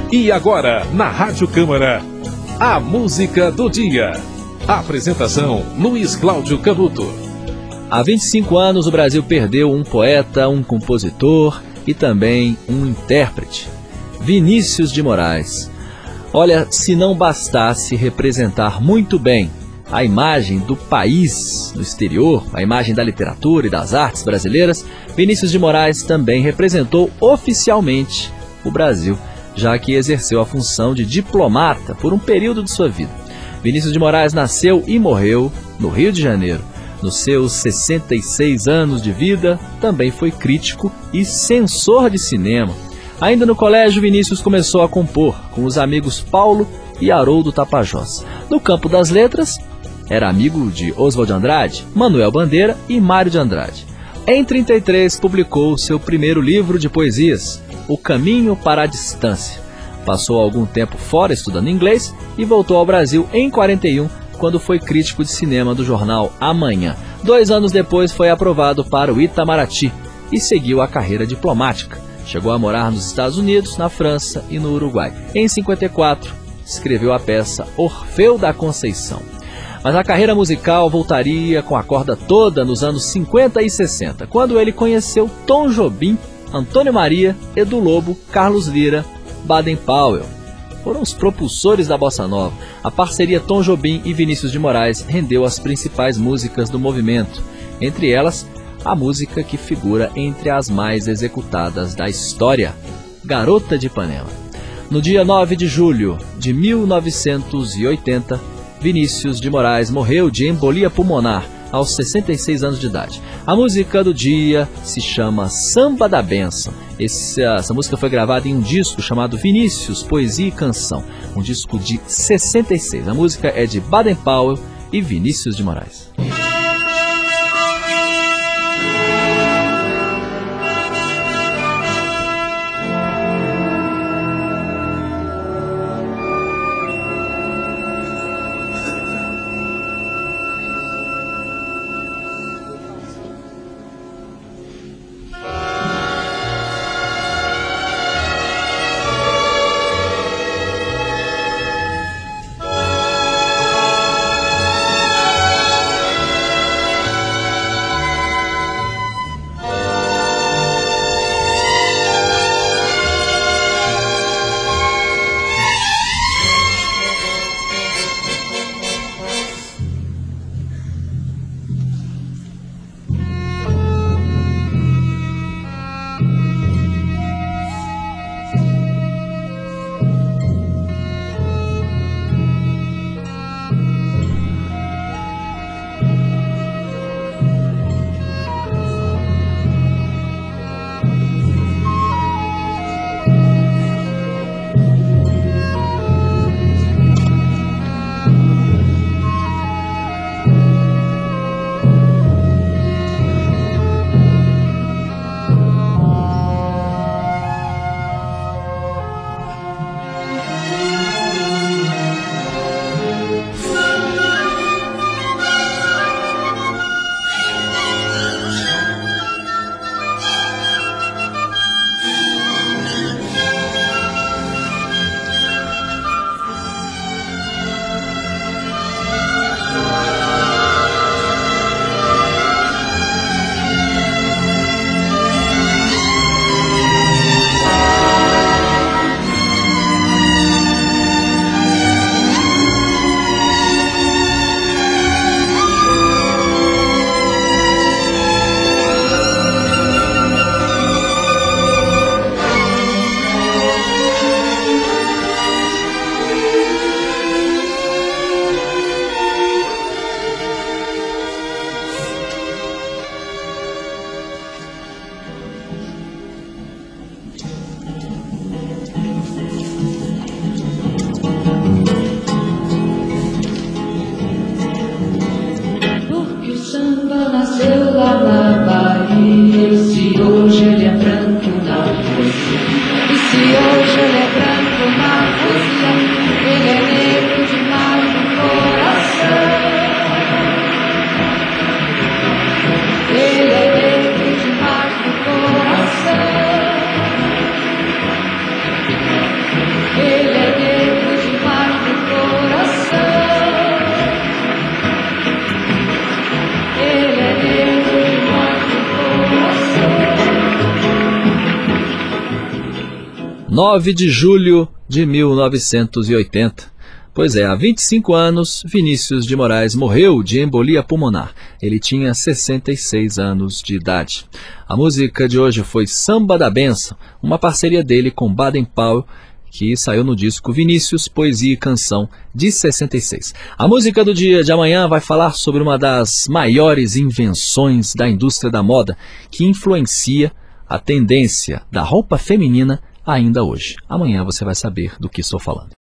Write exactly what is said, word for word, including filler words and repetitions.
E agora, na Rádio Câmara, a música do dia. Apresentação, Luiz Cláudio Canuto. Há vinte e cinco anos o Brasil perdeu um poeta, um compositor e também um intérprete, Vinícius de Moraes. Olha, se não bastasse representar muito bem a imagem do país no exterior, a imagem da literatura e das artes brasileiras, Vinícius de Moraes também representou oficialmente o Brasil, já que exerceu a função de diplomata por um período de sua vida. Vinícius de Moraes nasceu e morreu no Rio de Janeiro. Nos seus sessenta e seis anos de vida, também foi crítico e censor de cinema. Ainda no colégio, Vinícius começou a compor com os amigos Paulo e Haroldo Tapajós. No campo das letras, era amigo de Oswald de Andrade, Manuel Bandeira e Mário de Andrade. Em trinta e três, publicou seu primeiro livro de poesias, O Caminho para a Distância. Passou algum tempo fora estudando inglês e voltou ao Brasil em quarenta e um, quando foi crítico de cinema do jornal Amanhã. Dois anos depois foi aprovado para o Itamaraty e seguiu a carreira diplomática. Chegou a morar nos Estados Unidos, na França e no Uruguai. Em cinquenta e quatro, escreveu a peça Orfeu da Conceição. Mas a carreira musical voltaria com a corda toda nos anos cinquenta e sessenta, quando ele conheceu Tom Jobim, Antônio Maria, Edu Lobo, Carlos Lira, Baden Powell. Foram os propulsores da bossa nova. A parceria Tom Jobim e Vinícius de Moraes rendeu as principais músicas do movimento, entre elas a música que figura entre as mais executadas da história, Garota de Ipanema. No dia nove de julho de mil novecentos e oitenta, Vinícius de Moraes morreu de embolia pulmonar aos sessenta e seis anos de idade. A música do dia se chama Samba da Bênção. Esse, essa música foi gravada em um disco chamado Vinícius, Poesia e Canção, um disco de sessenta e seis. A música é de Baden Powell e Vinícius de Moraes. nove de julho de mil novecentos e oitenta. Pois é, há vinte e cinco anos, Vinícius de Moraes morreu de embolia pulmonar. Ele tinha sessenta e seis anos de idade. A música de hoje foi Samba da Bênção, uma parceria dele com Baden Powell, que saiu no disco Vinícius, Poesia e Canção, de sessenta e seis. A música do dia de amanhã vai falar sobre uma das maiores invenções da indústria da moda, que influencia a tendência da roupa feminina ainda hoje. Amanhã você vai saber do que estou falando.